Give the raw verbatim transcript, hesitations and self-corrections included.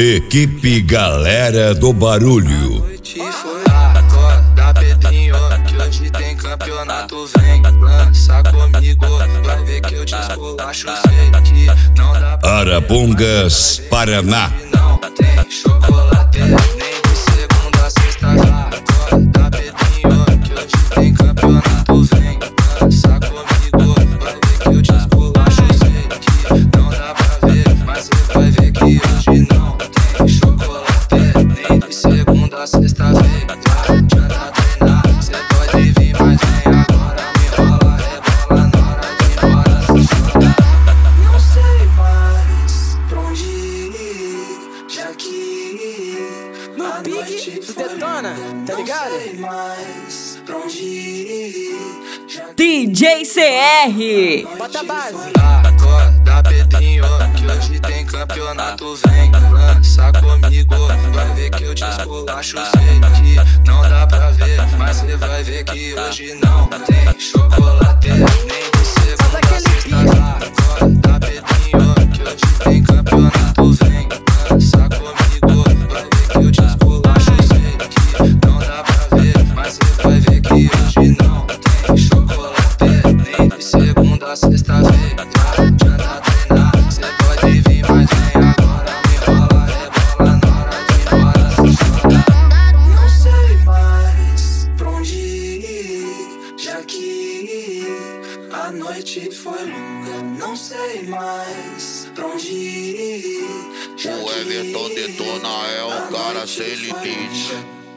Equipe Galera do Barulho. Foi da Pedrinho, que hoje tem campeonato. Vem, lança comigo, vai ver que eu te esculacho. Sei que não dá pra... Arapongas, Paraná. Não tem chocolate, nem de segunda a sexta. Da Pedrinho, que hoje tem campeonato. Vem, lança comigo, vai ver que eu te esculacho. Sei que não dá pra ver, mas você vai ver que hoje não tem chocolate, nem de segunda a sexta-feira. No pique, tu detona, tá ligado? D J C R, bota a base. Da Pedrinho, que hoje tem campeonato. Vem, lança comigo, vai ver que eu te esculacho. Sei que não dá pra ver, mas você vai ver que hoje não tem chocolate, nem de segunda a sexta. Da Pedrinho, que hoje tem campeonato. Vem, lança comigo, vai ver que eu te esculacho. Sei que não dá pra ver, mas você vai ver que hoje não tem chocolate, nem de segunda a sexta-feira. A noite foi longa, não sei mais pra onde ir. O Everton detona, é um cara sem limite.